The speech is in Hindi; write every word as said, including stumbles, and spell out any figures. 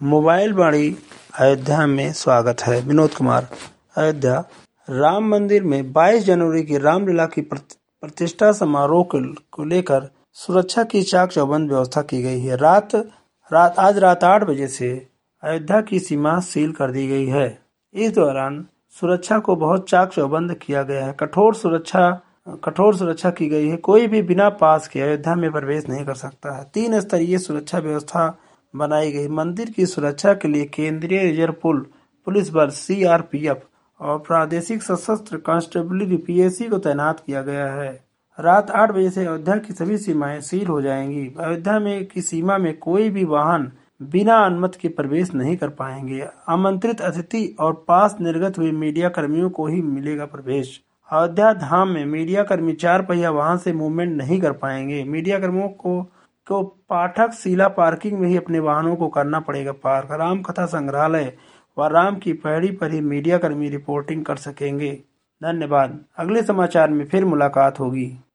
मोबाइल वाणी अयोध्या में स्वागत है। विनोद कुमार। अयोध्या राम मंदिर में बाईस जनवरी की रामलीला की प्रतिष्ठा समारोह को लेकर सुरक्षा की चाक चौबंद व्यवस्था की गई है। रात रात आज रात आठ बजे से अयोध्या की सीमा सील कर दी गई है। इस दौरान सुरक्षा को बहुत चाक चौबंद किया गया है। कठोर सुरक्षा कठोर सुरक्षा की गई है। कोई भी बिना पास के अयोध्या में प्रवेश नहीं कर सकता है। तीन स्तरीय सुरक्षा व्यवस्था बनाई गई। मंदिर की सुरक्षा के लिए केंद्रीय रिजर्व पुल पुलिस बल सी आर पी एफ और प्रादेशिक सशस्त्र कांस्टेबलरी पी ए सी को तैनात किया गया है। रात आठ बजे से अयोध्या की सभी सीमाएं सील हो जाएंगी। अयोध्या में की सीमा में कोई भी वाहन बिना अनुमति के प्रवेश नहीं कर पाएंगे। आमंत्रित अतिथि और पास निर्गत हुए मीडिया कर्मियों को ही मिलेगा प्रवेश। अयोध्या धाम में मीडिया कर्मी चार पहिया वाहन से मूवमेंट नहीं कर पाएंगे। मीडिया कर्मियों को को पाठक शिला पार्किंग में ही अपने वाहनों को करना पड़ेगा पार्क। राम कथा संग्रहालय व राम की पैड़ी पर ही मीडिया कर्मी रिपोर्टिंग कर सकेंगे। धन्यवाद। अगले समाचार में फिर मुलाकात होगी।